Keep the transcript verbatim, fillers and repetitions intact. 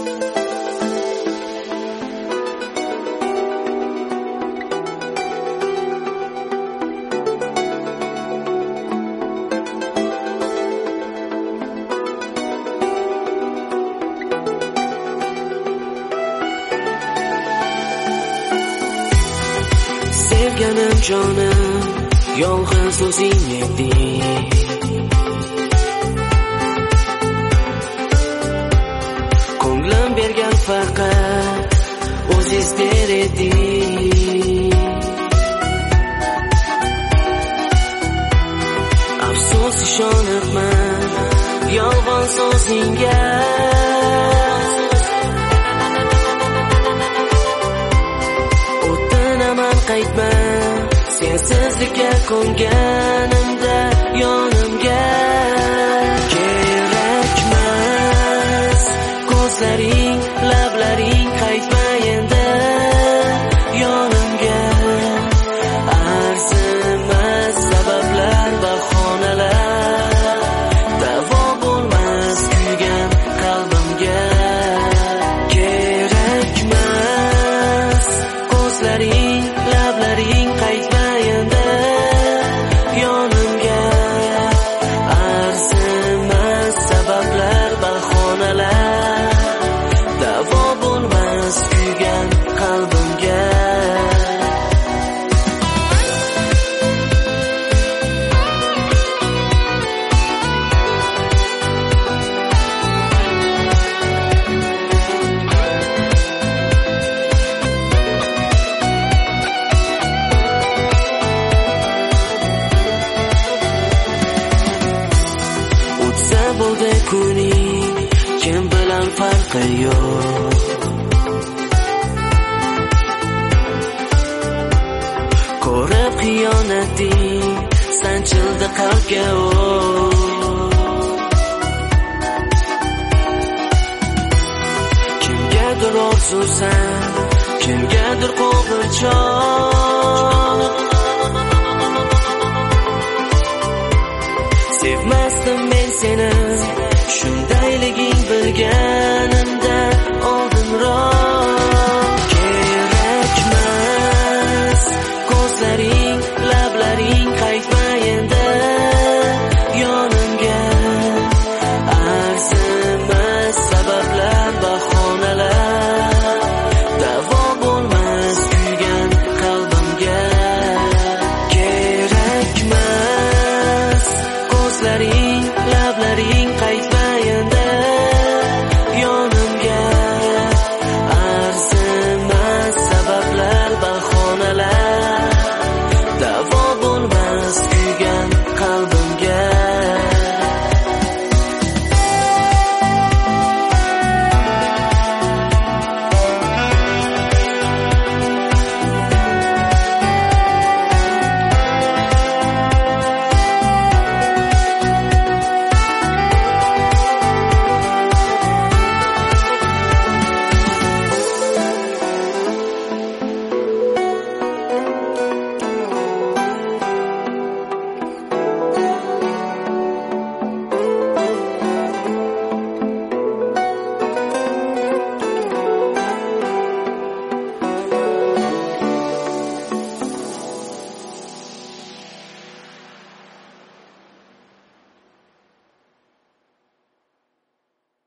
Sevganim jonim, yolg'iz o'zing eding. Ko'nglim bergan faqat o'zingiz ber eding. Afsus ishonibman yolg'on so'zingga. Qaytma sensizlikka ko'nganimda yonimga. Kerakmas ko'zlaring, lablaring, qaytma endi yonimga. Arzimas sabablar, bahonalar davo bo'lmas kuygan qalbimga. Kerakmas ko'zlaring, lablaring, qaytma endi yonimga. Arzimas sabablar, bahonalar davo bo'lmas kuygan qalbimga. Bo'ldi kuning, kim bilan farqi yo'q. Ko'rib xiyonating sanchildi qalbga o'q. Kimgadir orzusan, kimgadir qo'g'irchoq.